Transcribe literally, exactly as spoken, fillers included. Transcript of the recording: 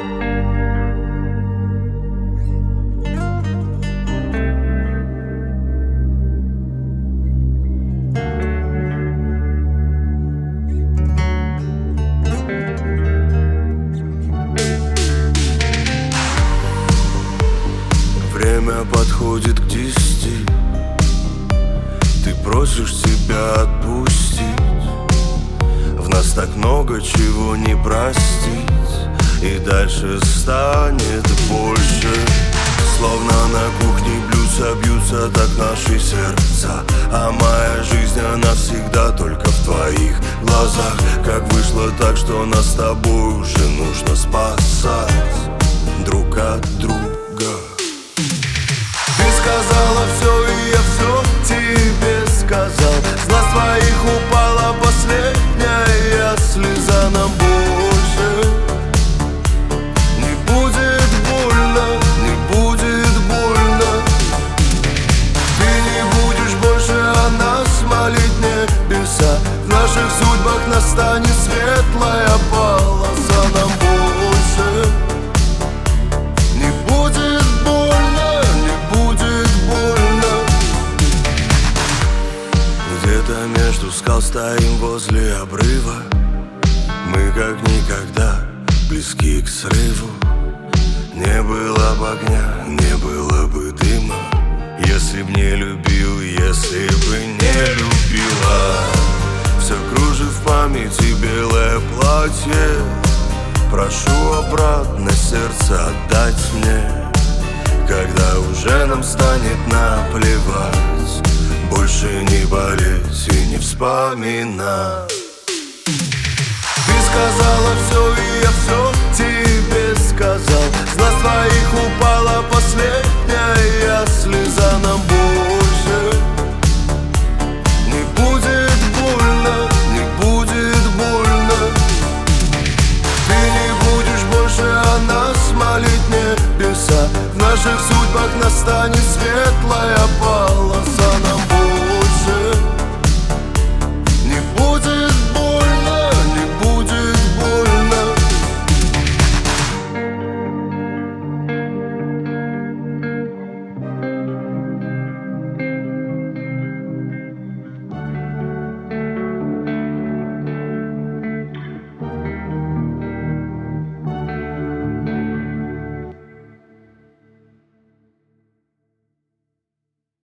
Время подходит к десяти. Ты просишь себя отпустить. В нас так много чего не простить, и дальше станет больше. Словно на кухне блюдца бьются так наши сердца. А моя жизнь, она всегда только в твоих глазах. Как вышло так, что нас с тобой уже нужно спасать друг от друга. Ты сказала все, и я все тебе сказал. С глаз твоих упала последняя слеза. Нам больше не будет больно, не будет больно. Ты не будешь больше о нас молить небеса. В наших судьбах настанет светлая полоса. Нам больше не будет больно, не будет больно. Где-то между скал стоим возле обрыва. Мы как никогда близки к срыву. Не было бы огня, не было бы дыма, если б не любил, если бы не любила. Все кружит в памяти белое платье. Прошу обратно сердце отдать мне, когда уже нам станет наплевать. Больше не болеть и не вспоминать. Ты сказала все.